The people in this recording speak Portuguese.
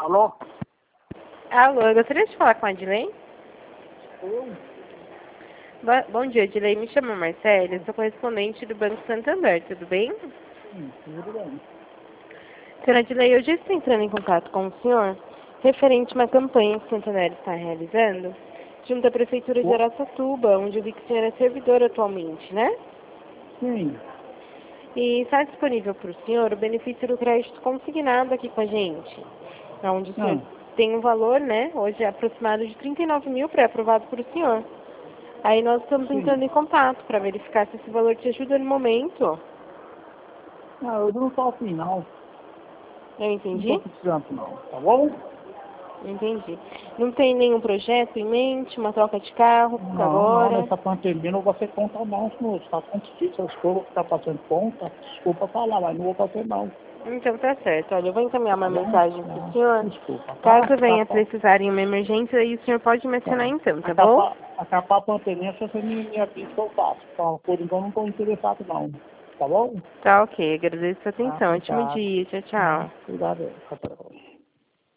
Alô? Alô, eu gostaria de falar com a Adilei. Eu? Bom dia, Adilei. Me chamo Marcela, sou correspondente do Banco Santander, tudo bem? Sim, tudo bem. Senhora Adilei, eu já estou entrando em contato com o senhor referente a uma campanha que o Santander está realizando junto à Prefeitura de Araçatuba, onde eu vi que o senhor é servidor atualmente, né? Sim. E está disponível para o senhor o benefício do crédito consignado aqui com a gente, onde o senhor tem um valor, né, hoje é aproximado de 39 mil pré-aprovado por o senhor. Aí nós estamos entrando em contato para verificar se esse valor te ajuda no momento. Não, eu não estou afim, não. Eu Não entendi? estou precisando, não. Tá bom? Entendi. Não tem nenhum projeto em mente, uma troca de carro por Não, agora? nessa pandemia não vou fazer conta não, senhor. Está tão difícil as coisas que está fazendo conta. Desculpa falar, mas não vou fazer não. Então tá certo. Olha, eu vou encaminhar uma Tá bom? mensagem para o senhor. Desculpa, tá? Caso venha precisar em uma emergência, aí o senhor pode mencionar então, tá bom? Acabar a pandemia, você me avisa que eu faço. Tá? Por enquanto não estou interessado, não. Tá bom? Tá ok, agradeço a Tá, atenção. Ótimo obrigado. dia, tchau, tchau. Obrigado.